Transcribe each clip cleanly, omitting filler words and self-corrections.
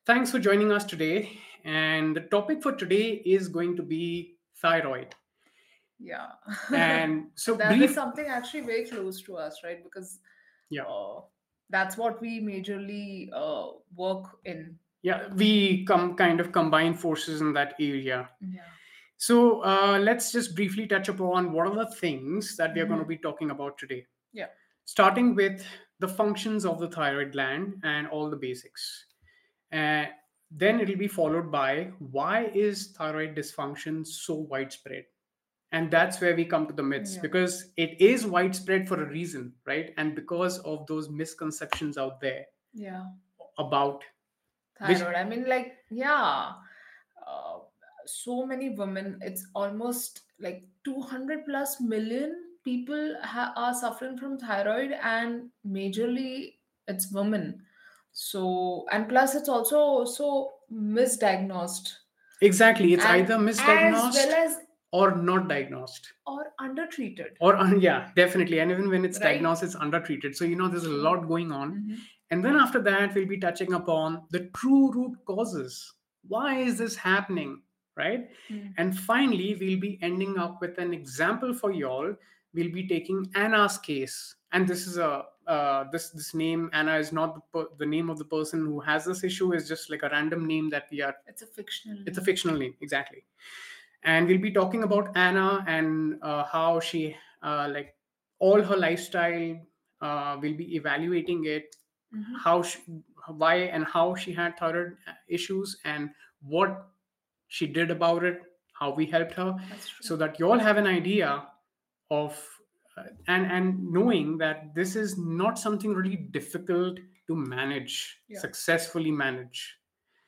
Thanks for joining us today. And the topic for today is going to be thyroid. Yeah. And so, And that is brief, something actually very close to us, right? Because yeah, uh, that's what we majorly work in. yeah, we kind of combine forces in that area. Yeah. So, let's just briefly touch upon what are the things that we are going to Hmm. be talking about today, Yeah. starting with the functions of the thyroid gland and all the basics. And then it'll be followed by why is thyroid dysfunction so widespread? And that's where we come to the myths Yeah. because it is widespread for a reason, right? And because of those misconceptions out there Yeah. about which Thyroid. I mean, like, yeah. Uh, so many women, it's almost like 200 plus million people are suffering from thyroid, and majorly it's women. So, and plus it's also so misdiagnosed exactly it's and either as well misdiagnosed as or not diagnosed or undertreated, or yeah, definitely. And even when it's right? diagnosed, it's undertreated. So there's a True. lot going on. Mm-hmm. And then after that, we'll be touching upon the true root causes. Why is this happening, right? And finally, we'll be ending up with an example for y'all. We'll be taking Anna's case, and this is a this name Anna is not the name of the person who has this issue. Is just like a random name that we are. It's a fictional It's a name. fictional name, exactly. And we'll be talking about Anna and how she like all her lifestyle. We'll be evaluating it, Mm-hmm. how she, why and how she had thyroid issues and what she did about it, how we helped her, That's true. so that you all have an idea of and knowing that this is not something really difficult to manage, Yeah. successfully manage.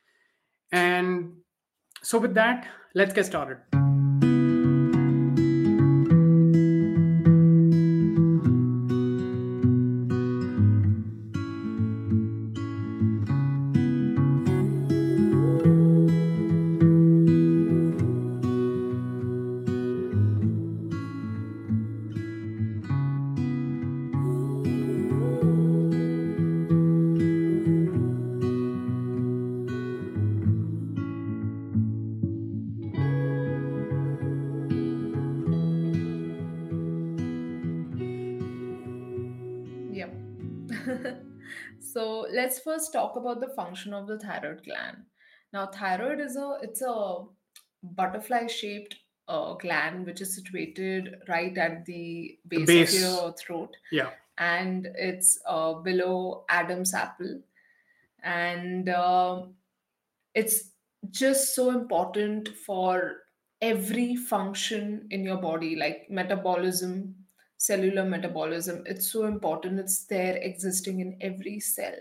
And so with that, let's get started. Yep. So let's first talk about the function of the thyroid gland. Now, thyroid is a butterfly shaped gland which is situated right at the The base of base, your throat, yeah. and it's below Adam's apple, and it's just so important for every function in your body, like metabolism, cellular metabolism. It's so important, it's there existing in every cell.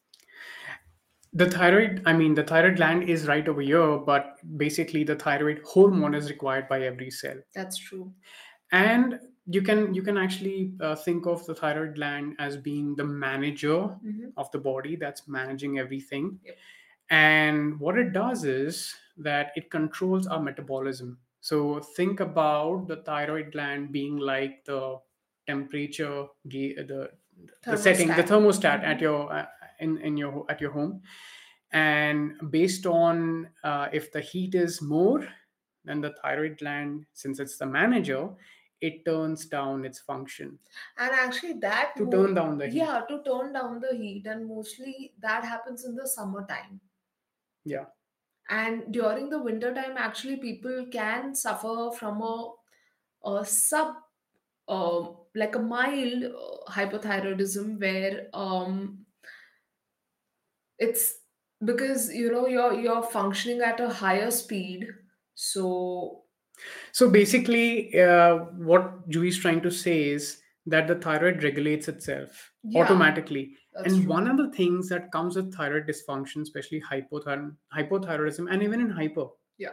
The thyroid gland is right over here, but basically the thyroid hormone is required by every cell. That's true. And you can actually think of the thyroid gland as being the manager Mm-hmm. of the body that's managing everything. Yep. And what it does is that it controls our metabolism. So think about the thyroid gland being like the temperature, the setting, the Thermostat. thermostat Mm-hmm. at your in your at your home. And based on if the heat is more, then the thyroid gland, since it's the manager, it turns down its function And actually that to turn down the heat. yeah, to turn down the heat, and mostly that happens in the summertime. Yeah. And during the winter time, actually people can suffer from a sub like a mild hypothyroidism, where it's because you're functioning at a higher speed. So So basically, what Julie is trying to say is that the thyroid regulates itself yeah, automatically. that's And true. one of the things that comes with thyroid dysfunction, especially hypothyroidism, and even in hyper, Yeah.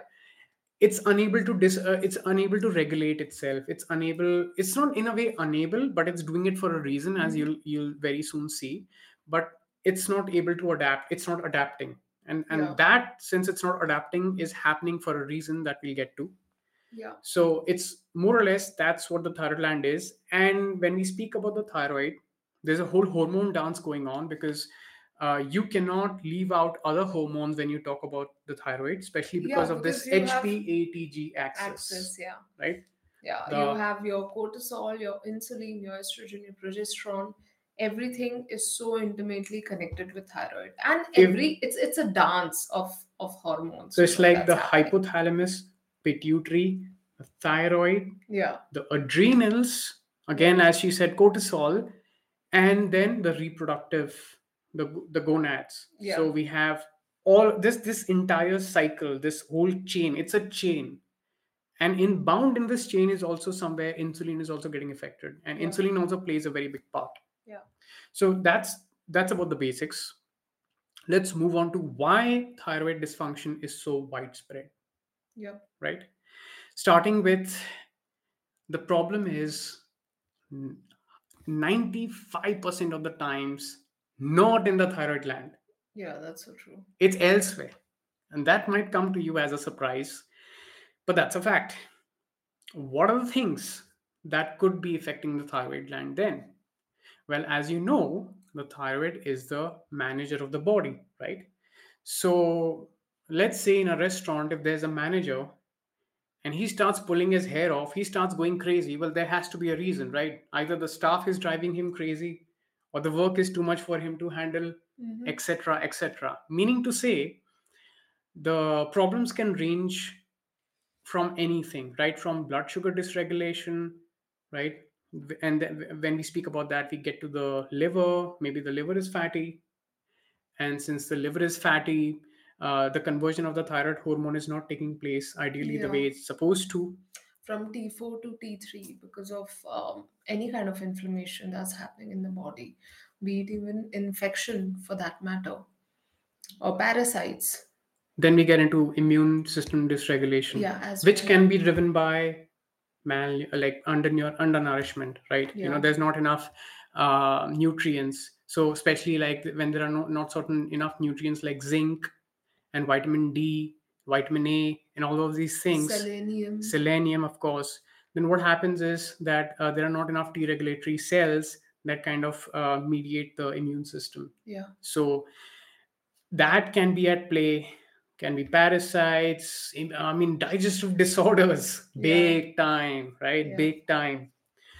it's unable to regulate itself. It's not in a way unable, but it's doing it for a reason, as Hmm. you'll very soon see. But it's not able to adapt. It's not adapting. And Yeah. that, since it's not adapting, is happening for a reason that we'll get to. Yeah. So it's more or less that's what the thyroid gland is. And when we speak about the thyroid, there's a whole hormone dance going on because you cannot leave out other hormones when you talk about the thyroid, especially because Yeah, of because this you have HPATG axis, access. Yeah. right? Yeah, you The have your cortisol, your insulin, your estrogen, your progesterone. Everything is so intimately connected with thyroid, and if it's a dance of so, hormones, it's like that's the happening. hypothalamus, pituitary, the thyroid, Yeah, the adrenals, yeah, again, as she said, cortisol, and then the reproductive, the gonads. yeah, So we have all this entire cycle, this whole chain. It's a chain, and in bound in this chain is also somewhere insulin is also getting affected, and yeah, insulin also plays a very big part. yeah, So that's about the basics. Let's move on to why thyroid dysfunction is so widespread, yeah, right? Starting with, the problem is 95% of the times not in the thyroid gland, yeah. That's so true. it's elsewhere. And that might come to you as a surprise, but that's a fact. What are the things that could be affecting the thyroid gland then? Well, as you know, the thyroid is the manager of the body, right? So let's say in a restaurant, if there's a manager and he starts pulling his hair off, he starts going crazy. Well, there has to be a reason, right? Either the staff is driving him crazy, or the work is too much for him to handle, Mm-hmm. etc., etc. Meaning to say, the problems can range from anything, right? From blood sugar dysregulation, right? And then when we speak about that, we get to the liver. Maybe the liver is fatty, and since the liver is fatty, the conversion of the thyroid hormone is not taking place ideally the Yeah, way it's supposed to. from T4 to T3 because of any kind of inflammation that's happening in the body, be it even infection for that matter, or parasites. Then we get into immune system dysregulation, Yeah, as which well. can be driven by like undernourishment, right? Yeah, There's not enough nutrients. So especially like when there are not certain enough nutrients like zinc and vitamin D, vitamin A, and all of these things, selenium. selenium, of course, then what happens is that there are not enough T regulatory cells that kind of mediate the immune system. Yeah, So that can be at play, can be parasites, I mean, digestive disorders, yeah, big time, right? yeah, Big time.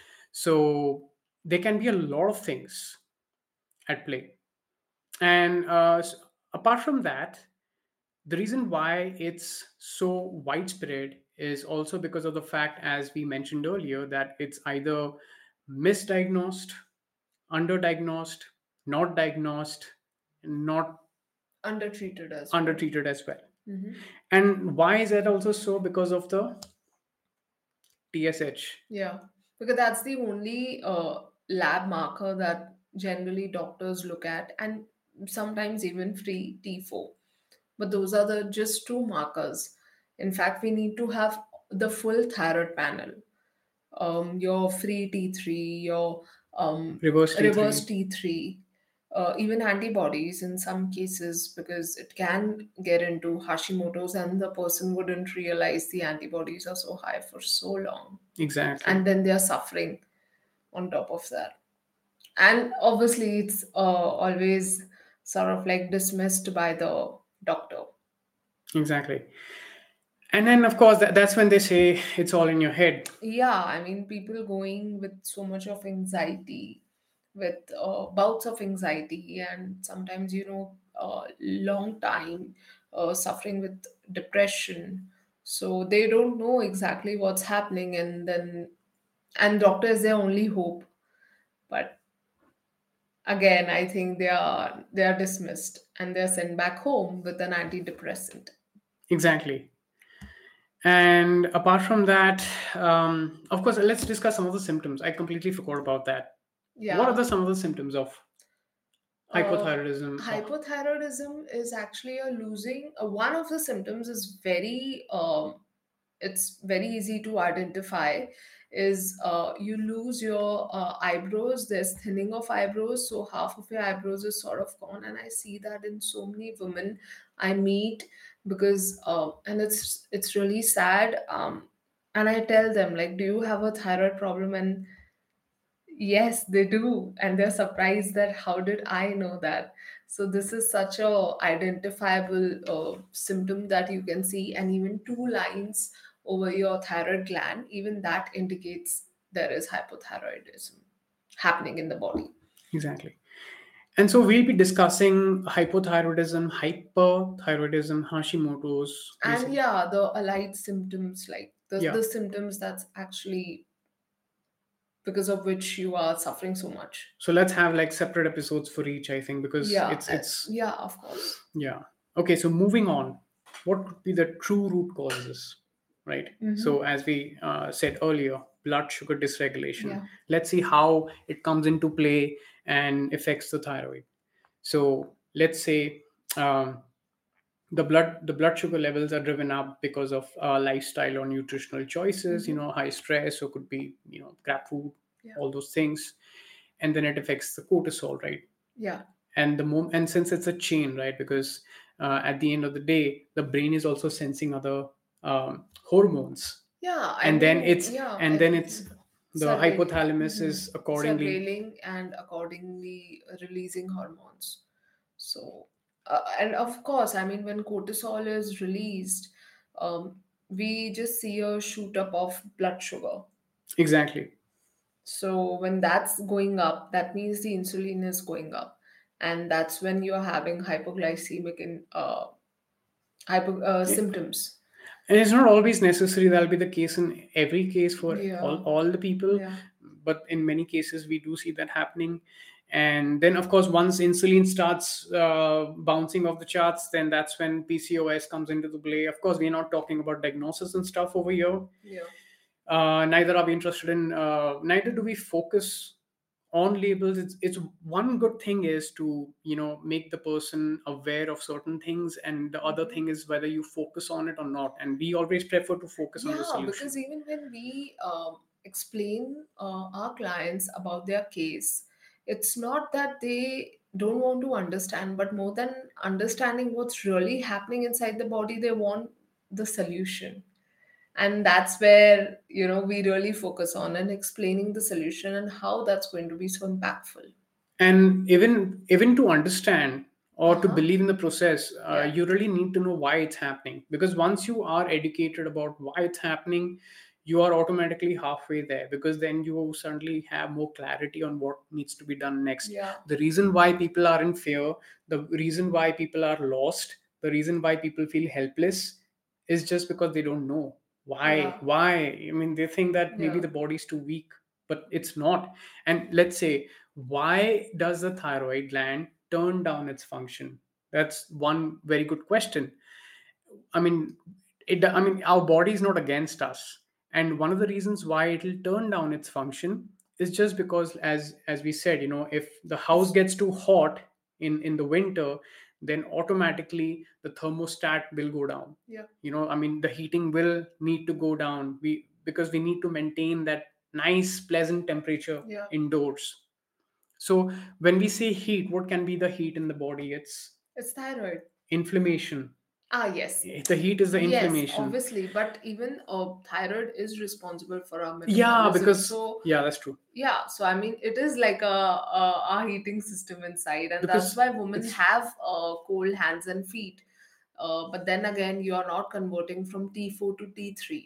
So there can be a lot of things at play. And apart from that, the reason why it's so widespread is also because of the fact, as we mentioned earlier, that it's either misdiagnosed, underdiagnosed, not diagnosed, not undertreated as well. undertreated as well. Hmm. And why is that also so? Because of the TSH. Yeah, because that's the only lab marker that generally doctors look at, and sometimes even free T4. But those are the just two markers. In fact, we need to have the full thyroid panel. Your free T3, your Reverse reverse T3. T3, even antibodies in some cases, because it can get into Hashimoto's and the person wouldn't realize the antibodies are so high for so long. Exactly. And then they're suffering on top of that. And obviously, it's always sort of like dismissed by the doctor. Exactly. And then, of course, that's when they say it's all in your head. Yeah, I mean, people going with so much of anxiety, with bouts of anxiety, and sometimes, long time suffering with depression. So they don't know exactly what's happening, and doctor is their only hope. But again, I think they are dismissed and they're sent back home with an antidepressant. Exactly. And apart from that, of course, let's discuss some of the symptoms. I completely forgot about that. What are Yeah. some of the symptoms of Uh, hypothyroidism? hypothyroidism is actually a losing. One of the symptoms is it's very easy to identify. Is you lose your eyebrows. There's thinning of eyebrows, so half of your eyebrows is sort of gone, and I see that in so many women I meet because and it's really sad. And I tell them like, do you have a thyroid problem? And yes, they do. And they're surprised that how did I know that? So this is such a identifiable symptom that you can see, and even two lines over your thyroid gland, even that indicates there is hypothyroidism happening in the body. Exactly. And so we'll be discussing hypothyroidism, hyperthyroidism, Hashimoto's, And basically. yeah, the allied symptoms, like Yeah. the symptoms that's actually because of which you are suffering so much. So let's have like separate episodes for each, I think, because it's Yeah, of course. yeah. Okay, so moving on, what could be the true root causes, right? Mm-hmm. So as we said earlier, blood sugar dysregulation. Yeah. Let's see how it comes into play and affects the thyroid. So let's say um, the blood sugar levels are driven up because of lifestyle or nutritional choices. Mm-hmm. High stress, or could be crap food, Yeah. all those things, and then it affects the cortisol, right? Yeah. And since it's a chain, right, because at the end of the day the brain is also sensing other hormones, Yeah, I and then mean, it's yeah, and then it's the surveilling, hypothalamus is accordingly. surveilling and accordingly releasing hormones. So, and of course, I mean, when cortisol is released, we just see a shoot up of blood sugar. Exactly. So when that's going up, that means the insulin is going up, and that's when you're having hypoglycemic in symptoms. And it's not always necessary that'll be the case in every case for all, Yeah, all the people, yeah, but in many cases we do see that happening. And then of course once insulin starts bouncing off the charts, then that's when PCOS comes into the play. Of course we're not talking about diagnosis and stuff over here. yeah. Neither are we interested in, neither do we focus on labels. It's one good thing is to make the person aware of certain things, and the other Mhm. thing is whether you focus on it or not, and we always prefer to focus on the Yeah, solution. because even when we explain our clients about their case, it's not that they don't want to understand, but more than understanding what's really happening inside the body, they want the solution. And that's where, we really focus on and explaining the solution and how that's going to be so impactful. And even to understand or to Uh-huh. believe in the process, Yeah. you really need to know why it's happening, because once you are educated about why it's happening, you are automatically halfway there, because then you suddenly have more clarity on what needs to be done next. Yeah. The reason why people are in fear, the reason why people are lost, the reason why people feel helpless is just because they don't know why. Yeah. I mean, they think that maybe Yeah. the body's too weak, but it's not. And let's say, why does the thyroid gland turn down its function? That's one very good question. I mean, our body is not against us, and one of the reasons why it'll turn down its function is just because, as we said, if the house gets too hot in the winter, then automatically the thermostat will go down. Yeah. The heating will need to go down. Because we need to maintain that nice, pleasant temperature Yeah. indoors. So when we say heat, what can be the heat in the body? It's It's thyroid. inflammation. Ah, yes. The heat is the Yes, inflammation. obviously, but even thyroid is responsible for our Yeah, metabolism. because So, yeah, that's true. yeah, so I mean, it is like a heating system inside, and that's Because why women it's have cold hands and feet. But then again, you are not converting from T4 to T3.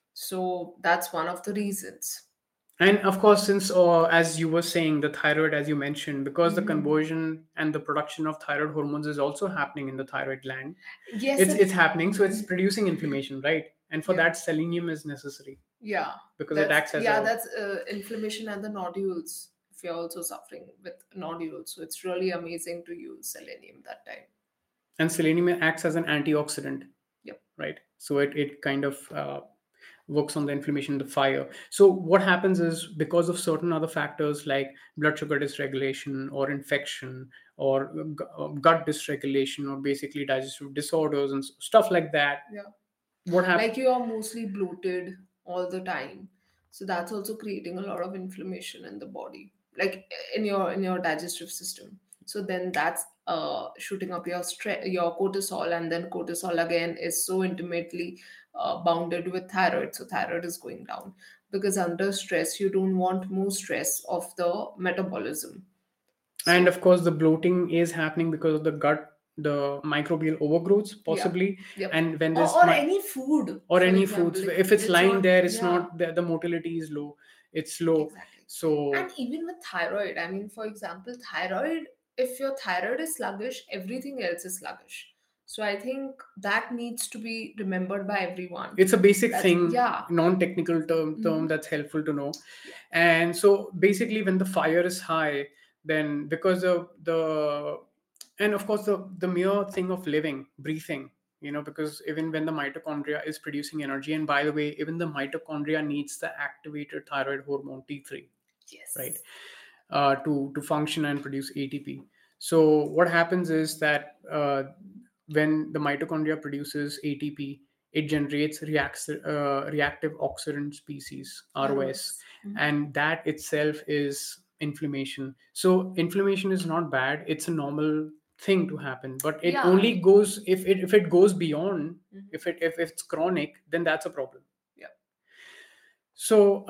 So that's one of the reasons. and of course, since as you were saying, the thyroid, as you mentioned, because the Hmm. conversion and the production of thyroid hormones is also happening in the thyroid gland. Yes, It's happening, so it's producing inflammation, right? And for yeah, that, selenium is necessary yeah. because it acts as a. That's inflammation and the nodules. If you're also suffering with nodules, so it's really amazing to use selenium that time. And selenium acts as an antioxidant, Yep. right? So it kind of works on the inflammation, the fire. So what happens is, because of certain other factors like blood sugar dysregulation or infection or gut dysregulation or basically digestive disorders and stuff like that, Yeah. what happens? Like you are mostly bloated all the time, so that's also creating a lot of inflammation in the body, like in your digestive system. So then that's shooting up your your cortisol, and then cortisol again is so intimately bounded with thyroid, so thyroid is going down because under stress you don't want more stress of the metabolism. And So of course, the bloating is happening because of the gut, the microbial overgrowths, yeah, possibly. yep. And when Or, this or any food, or for any example, foods, if it's it's lying not, there, it's yeah, not the motility is low, it's low. exactly. And So even with thyroid, I mean, for example, thyroid, if your thyroid is sluggish, everything else is sluggish. So I think that needs to be remembered by everyone. it's a basic That's, thing, yeah. non-technical term Hmm. that's helpful to know. Yeah. And so basically, when the fire is high, then because of the and of course the mere thing of living, breathing, because even when the mitochondria is producing energy, and by the way, even the mitochondria needs the activated thyroid hormone T3, right, Yes. to function and produce ATP. So what happens is that when the mitochondria produces ATP, it generates reactive oxidant species ROS, ROS. Mhm. and that itself is inflammation. So inflammation is not bad; it's a normal thing to happen, but it Yeah. only goes if it goes beyond. Mhm. If it's chronic, then that's a problem. Yeah. So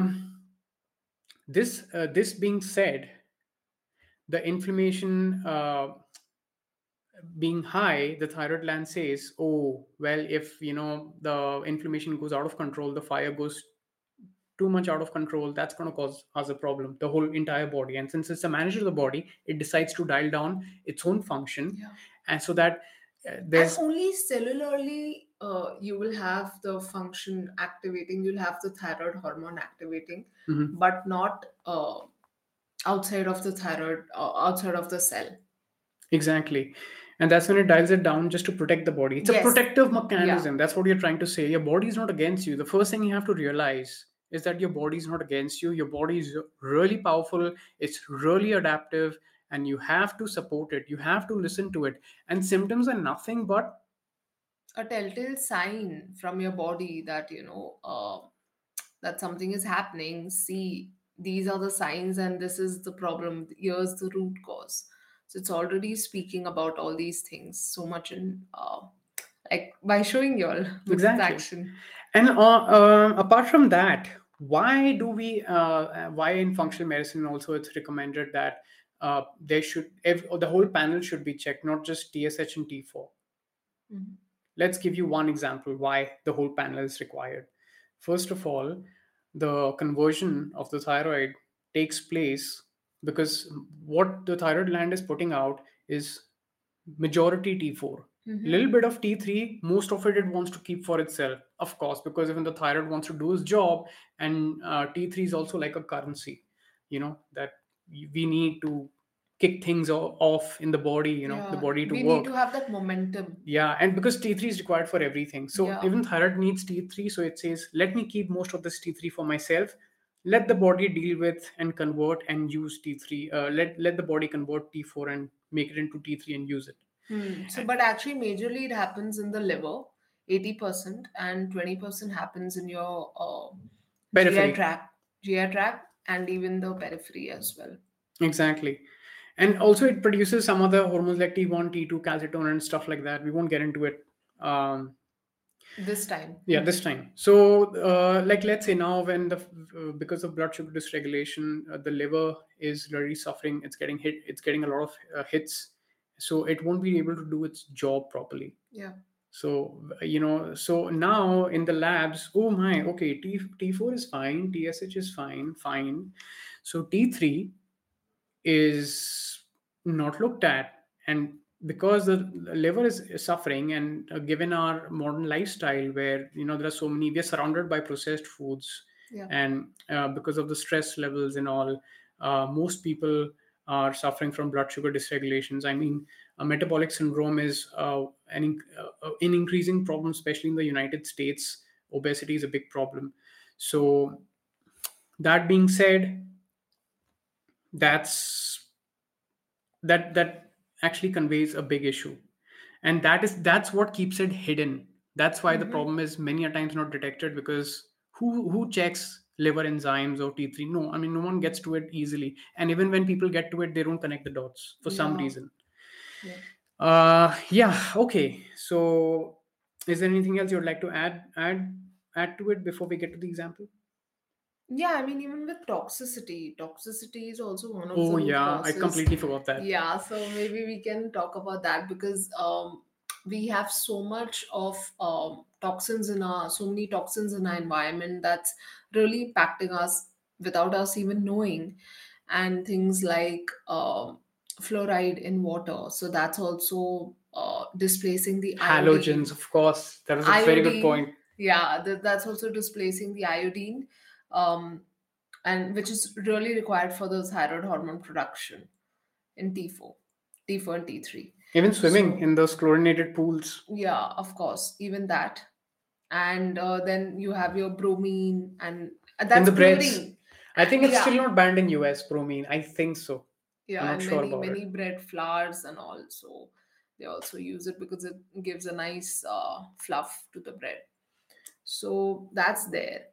this being said, the inflammation being high, the thyroid gland says, oh well, if the inflammation goes out of control, the fire goes too much out of control, that's going to cause us a problem, the whole entire body. And since it's a manager of the body, it decides to dial down its own function. Yeah. And so that And there's only cellularly, you will have the function activating, you'll have the thyroid hormone activating, Mhm. but not outside of the thyroid, outside of the cell. Exactly. And that's when it dials it down just to protect the body. It's a Yes. protective Yeah. mechanism. That's what you're trying to say. Your body is not against you. The first thing you have to realize is that your body is not against you. Your body is really powerful, it's really adaptive, and you have to support it. You have to listen to it. And symptoms are nothing but A telltale sign from your body that, that something is happening. See, these are the signs, and this is the problem. Here's the root cause. So it's already speaking about all these things so much in, like, by showing y'all with its exactly. action. And apart from that, why in functional medicine also it's recommended that the whole panel should be checked, not just TSH and T4. Mhm. Let's give you one example why the whole panel is required. First of all, the conversion of the thyroid takes place because what the thyroid gland is putting out is majority T4. Mhm. Little bit of T3, most of it wants to keep for itself, of course, because even the thyroid wants to do its job, and T3 is also like a currency, that we need to kick things off in the body, the Yeah, body to we need to work. have that momentum. Yeah, and because T3 is required for everything. So Yeah. even thyroid needs T3. So it says, let me keep most of this T3 for myself. Let the body deal with and convert and use T3. Let the body convert T4 and make it into T3 and use it. So, but actually, majorly it happens in the liver, 80%, and 20% happens in your GI Periphery. tract, GI tract, and even the periphery as well. Exactly. And also it produces some other hormones like T1, T2, calcitonin and stuff like that. We won't get into it. This time. Yeah, this time. So like let's say now when because of blood sugar dysregulation, the liver is really suffering, it's getting hit, it's getting a lot of hits, so it won't be able to do its job properly. Yeah. So so now in the labs, oh my, okay, T4 is fine, TSH is fine, so T3 is not looked at. And because the liver is suffering, and given our modern lifestyle where there are so many, we are surrounded by processed foods, Yeah. and because of the stress levels and all, most people are suffering from blood sugar dysregulations. I mean, metabolic syndrome is an increasing problem, especially in the United States. Obesity is a big problem. So that being said, that's that actually conveys a big issue, and that's what keeps it hidden. That's why the Mm-hmm. problem is many a times not detected, because who checks liver enzymes or T3? No, I mean, no one gets to it easily, and even when people get to it, they don't connect the dots for some Yeah. reason. Yeah. Yeah, okay, so is there anything else you'd like to add to it before we get to the example? Yeah, I mean, even with toxicity is also one of Oh the root yeah, I causes. completely forgot that. Yeah, so maybe we can talk about that because we have so much of so many toxins in our environment that's really impacting us without us even knowing. And things like fluoride in water, so that's also displacing the Halogens, iodine. of course. That was a very good Iodine, point. yeah, that's also displacing the iodine, um, and which is really required for the thyroid hormone production in T4 and T3. Even swimming So in those chlorinated pools, yeah, of course, even that. And then you have your bromine, and in that's the breads. chlorine. I think it's still Yeah, not banned in US, bromine. I think so. I'm yeah, not and sure many about it. many bread flours and all. So they also use it because it gives a nice fluff to the bread. So that's there.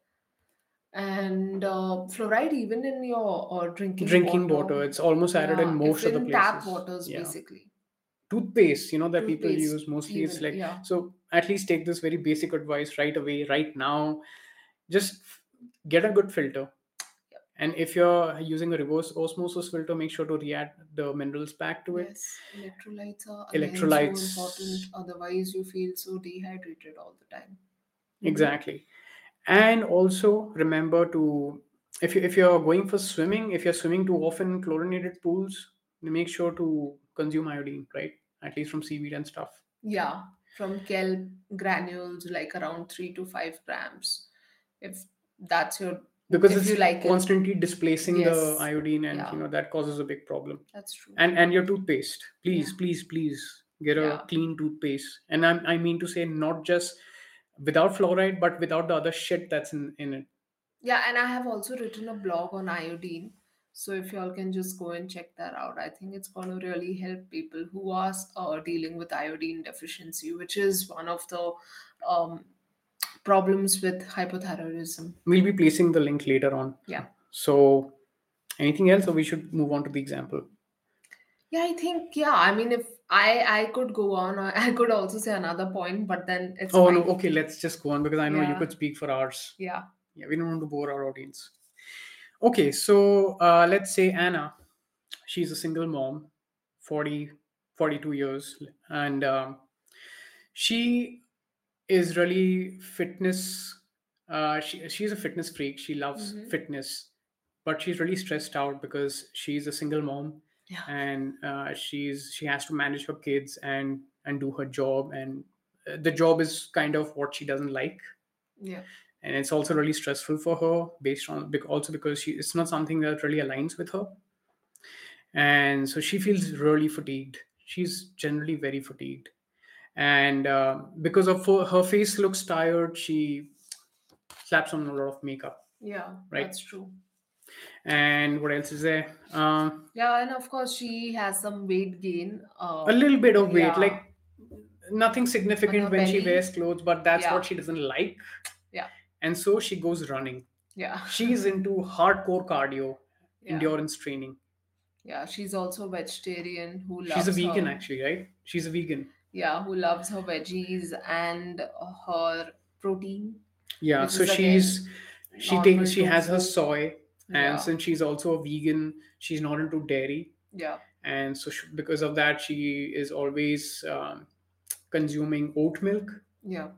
And fluoride even in your drinking Drinking water, water. it's almost added in Yeah, if most of the in tap places. waters Yeah. basically. Toothpaste, that people Toothpaste use mostly, it's even, like, yeah. so at least take this very basic advice right away, right now. Just get a good filter. Yep. And if you're using a reverse osmosis filter, make sure to re-add the minerals back to it. Yes, electrolytes are again so important. Electrolytes, Otherwise, you feel so dehydrated all the time. Hmm. exactly. And also remember to, if you're going for swimming, if you're swimming too often in chlorinated pools, make sure to consume iodine, right? At least from seaweed and stuff. Yeah, from kelp granules, like around 3 to 5 grams. If that's your, Because if it's you like it. constantly displacing the Yes. iodine, and Yeah, that causes a big problem. that's true. And your toothpaste, please, Yeah. please, please get a Yeah. clean toothpaste. And I mean to say, not just without fluoride, but without the other shit that's in it. Yeah, and I have also written a blog on iodine. So if y'all can just go and check that out, I think it's going to really help people who are dealing with iodine deficiency, which is one of the um, problems with hypothyroidism. We'll be placing the link later on. Yeah. So anything else, or we should move on to the example? Yeah, I think, yeah. I mean, if I could go on, or I could also say another point, but then it's Oh no, fine. okay, let's just go on, because I know you Yeah. could speak for hours. Yeah. Yeah, we don't want to bore our audience. Okay, so let's say Anna. She's a single mom, 40, 42 years, and she is really fitness. She's a fitness freak. She loves Hmm. fitness, but she's really stressed out because she's a single mom, Yeah. and she has to manage her kids and do her job, and the job is kind of what she doesn't like, Yeah. and it's also really stressful for her, based on also because it's not something that really aligns with her, and so she feels really fatigued. She's generally very fatigued, and because of her face looks tired, she slaps on a lot of makeup, Yeah, right? that's true. And what else is there? Yeah, and of course she has some weight gain. A little bit of weight, Yeah, like nothing on her significant when she wears belly. clothes, but that's what Yeah, she doesn't like, yeah, and so she goes running. yeah, She's into hardcore cardio, yeah, endurance training. yeah. She's also vegetarian who She's a loves vegan, her. actually, right? She's a vegan. Yeah, who loves her veggies and her protein, Yeah, which so is again normal she has her tofu. soy, and Yeah, since she's also a vegan, she's not into dairy, yeah, and so because of that, she is always consuming oat milk. yeah,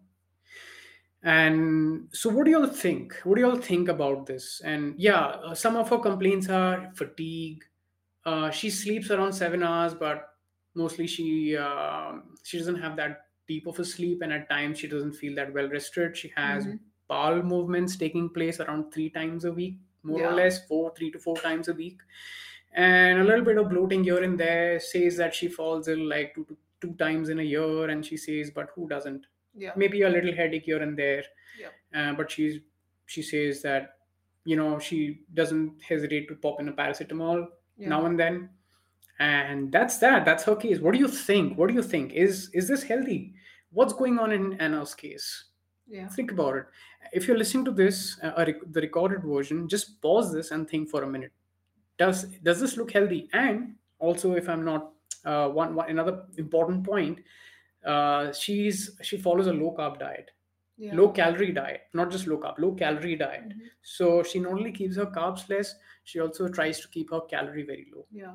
And so, what do y'all think? What do y'all think about this? And yeah, some of her complaints are fatigue. She sleeps around 7 hours, but mostly she doesn't have that deep of a sleep, and at times she doesn't feel that well rested. She has mm-hmm. bowel movements taking place around 3 times a week, more or Yeah, less 3 to 4 times a week, and a little bit of bloating here and there. Says that she falls ill like two times in a year, and she says, but who doesn't? yeah, Maybe a little headache here and there, yeah, but she says that she doesn't hesitate to pop in a paracetamol yeah, now and then, and that's her case. What do you think? Is this healthy? What's going on in Anna's case? yeah, Think about it. If you're listening to this, the recorded version, just pause this and think for a minute. Does this look healthy? And also, if I'm not one another important point, she follows a low carb diet. Yeah. low calorie diet, not just low carb, low calorie diet. Hmm. So she not only keeps her carbs less, she also tries to keep her calorie very low. Yeah.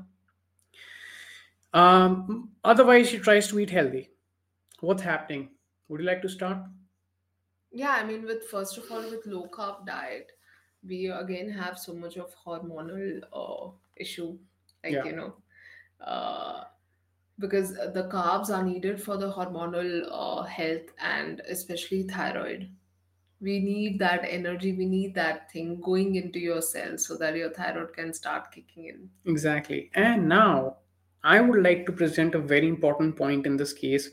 Otherwise, she tries to eat healthy. What's happening? Would you like to start? Yeah, I mean, with first of all, with low carb diet, we again have so much of hormonal issue, like Yeah, uh, because the carbs are needed for the hormonal health and especially thyroid. We need that energy, we need that thing going into your cells so that your thyroid can start kicking in. exactly. And now I would like to present a very important point in this case,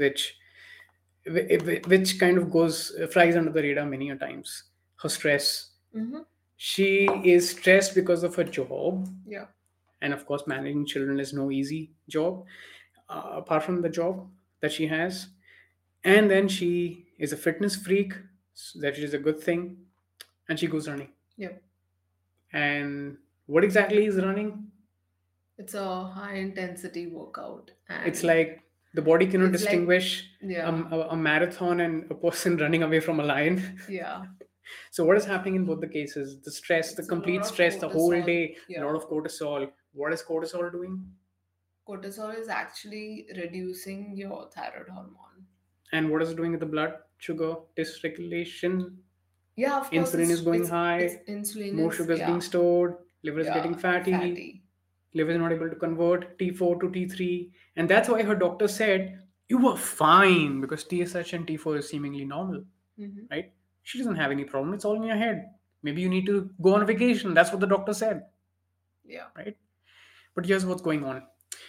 which kind of goes flies under the radar many a times. Her stress. Mm-hmm. She is stressed because of her job, Yeah. and of course, managing children is no easy job. Apart from the job that she has, and then she is a fitness freak, so that is a good thing, and she goes running. Yeah. And what exactly is running? It's a high intensity workout, It's and like the body cannot it's like, distinguish yeah, a marathon and a person running away from a lion. yeah, So what is happening in both the cases? The stress, the it's a lot complete of stress, the whole cortisol. day, a Yeah. lot of cortisol. What is cortisol doing? Cortisol is actually reducing your thyroid hormone. And what is it doing with the blood sugar dysregulation? Yeah, of course, Insulin is going it's high, insulin more is, sugar is being yeah, stored, liver is getting yeah, fatty, fatty. liver is not able to convert T4 to T3. And that's why her doctor said, you were fine because TSH and T4 is seemingly normal, Hmm. right? She doesn't have any problem. It's all in your head. Maybe you need to go on a vacation. That's what the doctor said, Yeah. right? But here's what's going on.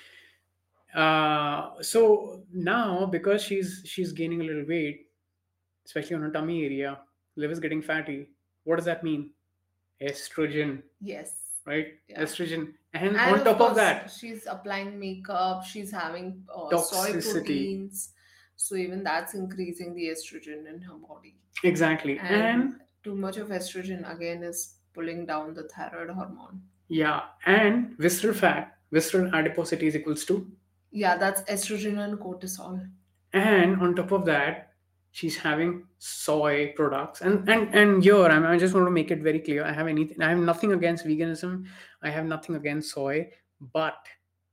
So now because she's gaining a little weight, especially on her tummy area, liver's getting fatty. What does that mean? Estrogen, Yes. right? Yeah. Estrogen. And And on of top of course, that, she's applying makeup, she's having soy toxicity. proteins. So even that's increasing the estrogen in her body. Exactly. And And too much of estrogen again is pulling down the thyroid hormone. yeah, and visceral fat, visceral adiposity is equals to. Yeah, that's estrogen and cortisol. And on top of that, she's having soy products. And here, I just want to make it very clear. I have nothing against veganism. I have nothing against soy, but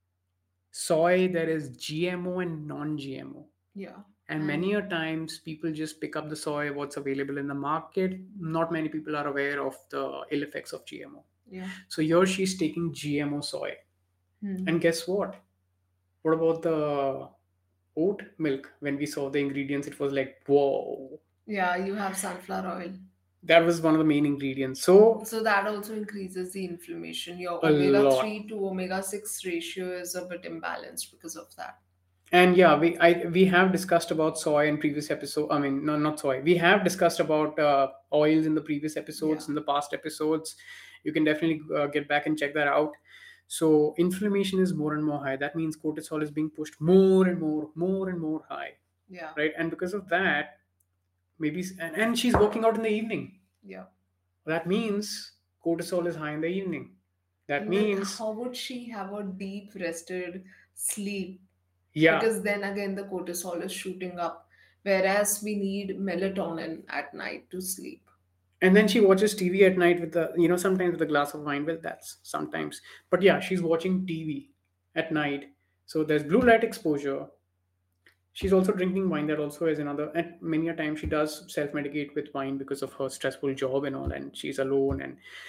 soy there is GMO and non-GMO. Yeah. And many And a times people just pick up the soy, what's available in the market. Not many people are aware of the ill effects of GMO. yeah. So here she's taking GMO soy. Hmm. And guess what? What about the oat milk? When we saw the ingredients, it was like, whoa, Yeah, you have sunflower oil. that was one of the main ingredients. So So that also increases the inflammation. Your a omega lot. 3 to omega 6 ratio is a bit imbalanced because of that. And yeah, we have discussed about soy in previous episode. I mean, no, not soy. We have discussed about oils in the previous episodes, Yeah. in the past episodes. You can definitely get back and check that out. So inflammation is more and more high. That means cortisol is being pushed more and more and more high, Yeah. right? And because of that, maybe and she's working out in the evening. Yeah. That means cortisol is high in the evening. That And then means, how would she have a deep rested sleep? yeah. Because then again, the cortisol is shooting up, whereas we need melatonin at night to sleep. And then she watches TV at night with sometimes with a glass of wine. Well, that's sometimes. But yeah, she's watching TV at night. So there's blue light exposure. She's also drinking wine. That also is another. And many a time she does self medicate with wine because of her stressful job and all. And she's alone.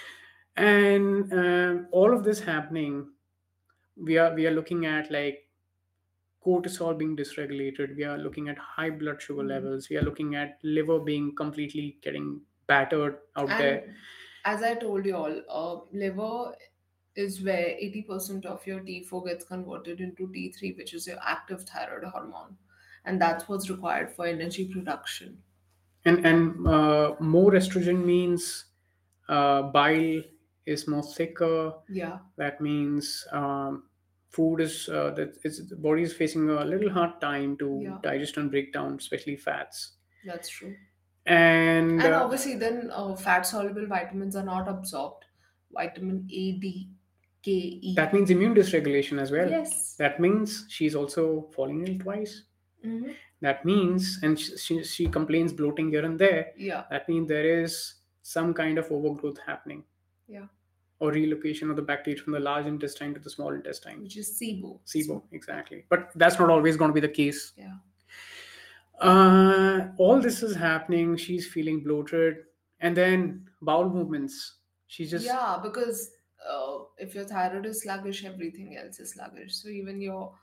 And all of this happening, we are looking at like cortisol being dysregulated. We are looking at high blood sugar Mm. levels. We are looking at liver being completely getting battered out there. And as I told you all, liver is where 80% of your T4 gets converted into T3, which is your active thyroid hormone. And that's what's required for energy production. And more estrogen means bile is more thicker. Yeah, That means food is the body is facing a little hard time to yeah, digest and break down, especially fats. that's true. And And obviously, then fat soluble vitamins are not absorbed. Vitamin A, D, K, E. that means immune dysregulation as well. Yes. That means she's also falling ill twice. Mm-hmm. That means, and she complains bloating here and there. Yeah. That means there is some kind of overgrowth happening, Yeah. or relocation of the bacteria from the large intestine to the small intestine. Which is SIBO. SIBO, exactly. But that's not always going to be the case. Yeah. All this is happening. She's feeling bloated, and then bowel movements. She just Yeah, because if your thyroid is sluggish, everything else is sluggish. So even your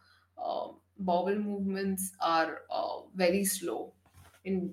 bowel movements are very slow. In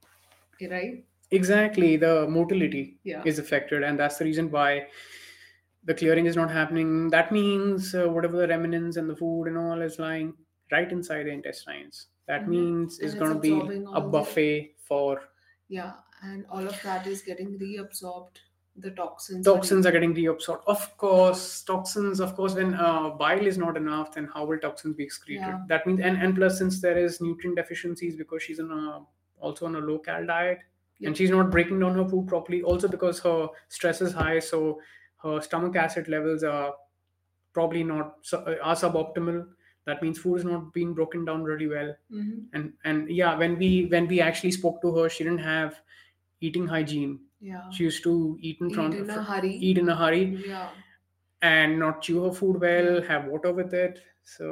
right? exactly the motility Yeah. is affected, and that's the reason why the clearing is not happening. That means whatever the remnants and the food and all is lying right inside the intestines. That means And it's it's going to be absorbing a all the buffet for yeah, and all of that is getting reabsorbed. The toxins toxins are getting reabsorbed. Of course, toxins. Of course, when bile is not enough, then how will toxins be excreted? Yeah. That means, and plus, since there is nutrient deficiencies because she's also on a low cal diet, and she's not breaking down her food properly. Also because her stress is high, so her stomach acid levels are probably not are suboptimal. That means food is not being broken down really well. And yeah, when we actually spoke to her, she didn't have eating hygiene. Yeah. She used to eat in front Eat in a hurry. eat in a hurry, Yeah. and not chew her food well, have water with it.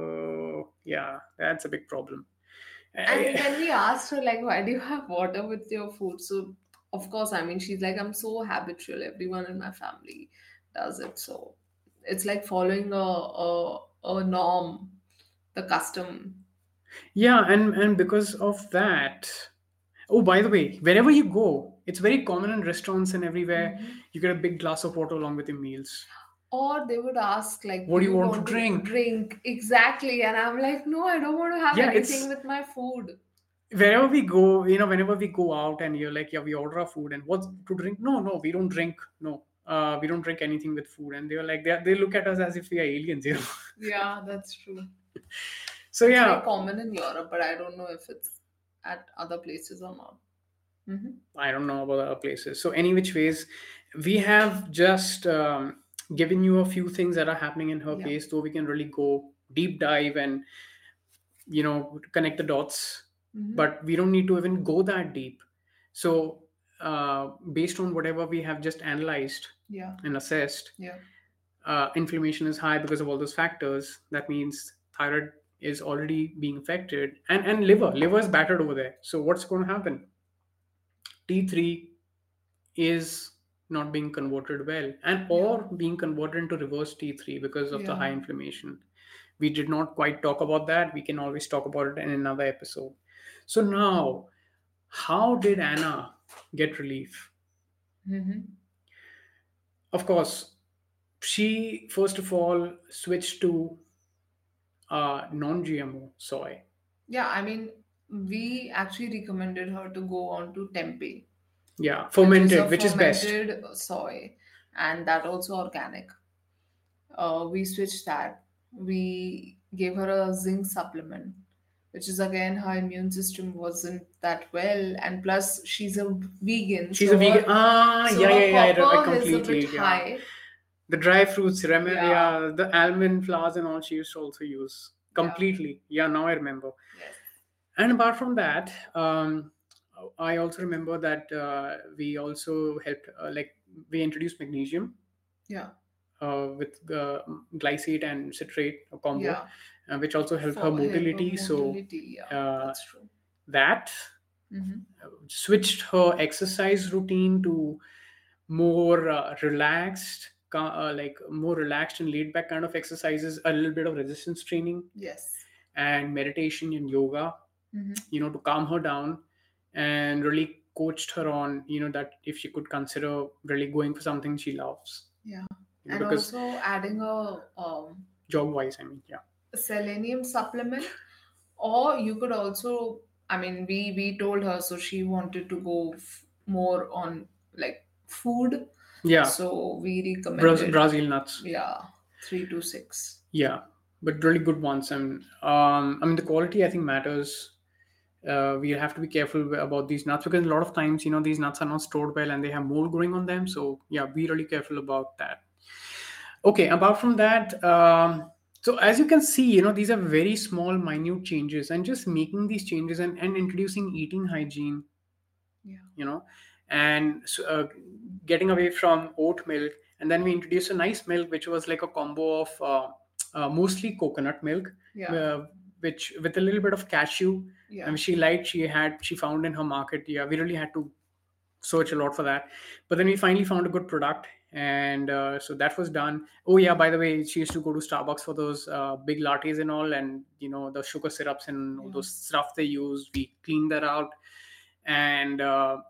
So yeah, that's a big problem. And when we asked her, like, why do you have water with your food? So, of course, I mean, she's like, I'm so habitual. Everyone in my family does it. So, it's like following a norm, the custom. Yeah, and because of that, oh, by the way, wherever you go, it's very common in restaurants and everywhere. You get a big glass of water along with your meals. Or they would ask, like, What do you want to drink? Drink. Exactly. And I'm like, no, I don't want to have Yeah, anything with my food. Wherever we go, whenever we go out and you're like, yeah, we order our food and what to drink? No, we don't drink. No, we don't drink anything with food. And they're like, they look at us as if we are aliens. Yeah, that's true. So It's yeah, very common in Europe, but I don't know if it's at other places or not. I don't know about other places. So any which ways, we have just given you a few things that are happening in her case, so we can really go deep dive and connect the dots. But we don't need to even go that deep. So based on whatever we have just analyzed and assessed, inflammation is high because of all those factors. That means thyroid is already being affected, and liver is battered over there. So what's going to happen? T3 is not being converted well, and or being converted into reverse T3 because of the high inflammation. We did not quite talk about that. We can always talk about it in another episode. So now, how did Anna get relief? Of course, she first of all switched to non-GMO soy. Yeah, I mean, we actually recommended her to go on to tempeh. Yeah, fermented, which is best. Fermented soy, and that also organic. We switched that. We gave her a zinc supplement, which is again her immune system wasn't that well, and plus she's a vegan. She's a vegan. Her copper is a completely. bit high. The dry fruits, the almond flours and all she used to also use completely. Yeah, now I remember. Yes. And apart from that, I also remember that we also helped, we introduced magnesium. Yeah. With glycate and citrate combo, which also helped her motility. That's true. That switched her exercise routine to more relaxed, more relaxed and laid back kind of exercises, a little bit of resistance training. Yes. And meditation and yoga, to calm her down, and really coached her on, that if she could consider really going for something she loves. Yeah. And also adding a job wise, I mean, selenium supplement, or you could also, I mean, we told her, so she wanted to go more on like food. Yeah. So we recommended Brazil nuts. Yeah, 3 to 6. Yeah, but really good ones, and I mean the quality I think matters. We have to be careful about these nuts because a lot of times these nuts are not stored well and they have mold growing on them. So yeah, be really careful about that. Okay, apart from that, So as you can see, these are very small, minute changes, and just making these changes and introducing eating hygiene, Yeah. you know, and getting away from oat milk. And then we introduced a nice milk, which was like a combo of mostly coconut milk, Yeah. which with a little bit of cashew. Yeah. And she found in her market. Yeah, we really had to search a lot for that, but then we finally found a good product, and so that was done. Oh yeah, by the way, she used to go to Starbucks for those big lattes and all, and the sugar syrups and all Yeah. those stuff they use. We cleaned that out, and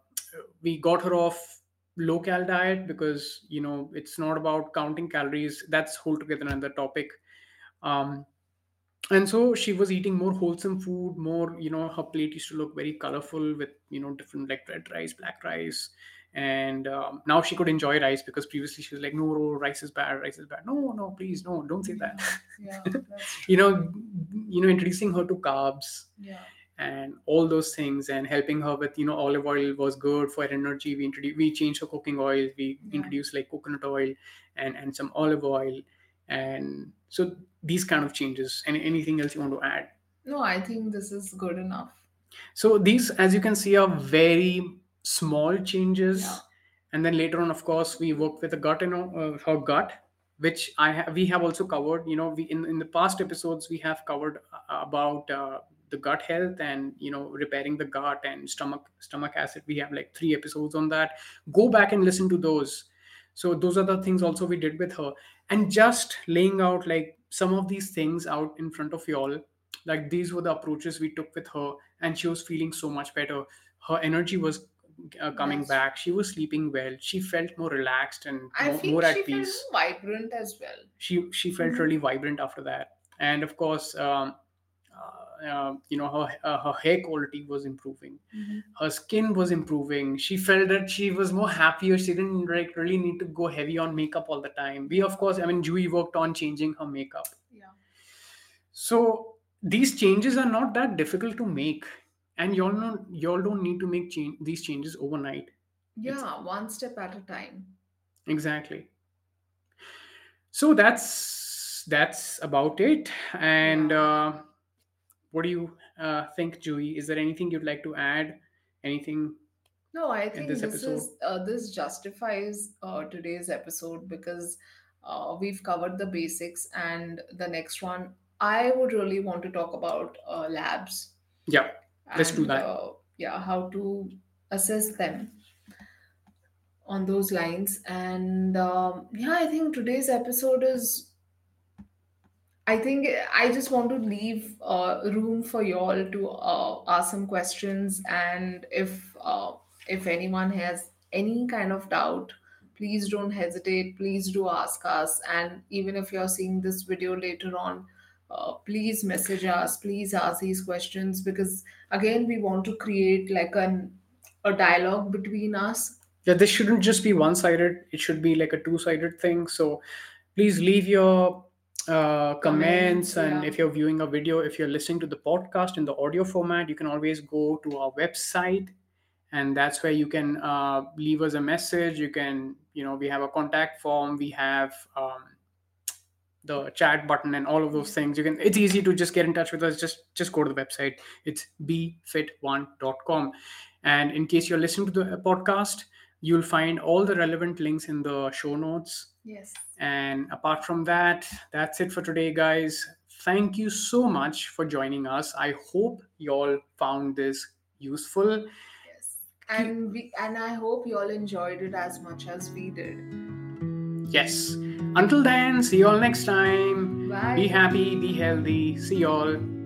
we got her off low cal diet, because it's not about counting calories. That's altogether another topic. um, and so she was eating more wholesome food, more, her plate used to look very colorful with different, like red rice, black rice. And now she could enjoy rice, because previously she was like, no, no, rice is bad, rice is bad. No, no, please, no, don't say that. Yeah, that's true. Introducing her to carbs Yeah. and all those things, and helping her with, olive oil was good for energy. We changed her cooking oil. We Yeah. introduced like coconut oil and some olive oil. And so these kind of changes. And anything else you want to add? No, I think this is good enough. So these, as you can see, are very small changes. Yeah. And then later on, of course, we worked with the gut, her gut, which we have also covered. We in the past episodes we have covered about the gut health, and repairing the gut and stomach acid. We have like 3 episodes on that. Go back and listen to those. So those are the things also we did with her, and just laying out like some of these things out in front of you all. Like, these were the approaches we took with her, and she was feeling so much better. Her energy was coming That's back. She was sleeping well. She felt more relaxed and I more, feel more she at felt peace. vibrant as well. She felt really vibrant after that. And of course, her hair quality was improving. Her skin was improving. She felt that she was more happier. She didn't like really need to go heavy on makeup all the time. We, of course, Jui worked on changing her makeup. Yeah. So these changes are not that difficult to make, and y'all don't need to make these changes overnight. Yeah, one step at a time. Exactly. So that's about it. And Yeah. what do you think, Julie? Is there anything you'd like to add? Anything No, I in think this episode? this justifies today's episode because we've covered the basics, and the next one I would really want to talk about labs Yeah, let's do and that. yeah, how to assess them on those lines. And yeah, I think today's episode is. I think I just want to leave room for y'all to ask some questions, and if anyone has any kind of doubt, please don't hesitate. Please do ask us, and even if you're seeing this video later on, please message us. Please ask these questions because again, we want to create like a dialogue between us. Yeah, this shouldn't just be one-sided. It should be like a two-sided thing. So please leave your comments. Comments, And yeah. if you're viewing a video, if you're listening to the podcast in the audio format, you can always go to our website, and that's where you can leave us a message. You can, we have a contact form. We have the chat button and all of those things. It's easy to just get in touch with us. Just go to the website. It's befit1.com. And in case you're listening to the podcast, you'll find all the relevant links in the show notes. Yes. And apart from that, that's it for today, guys. Thank you so much for joining us. I hope you all found this useful. Yes. And I hope you all enjoyed it as much as we did. Yes. Until then, see you all next time. Bye. Be happy, be healthy. See you all.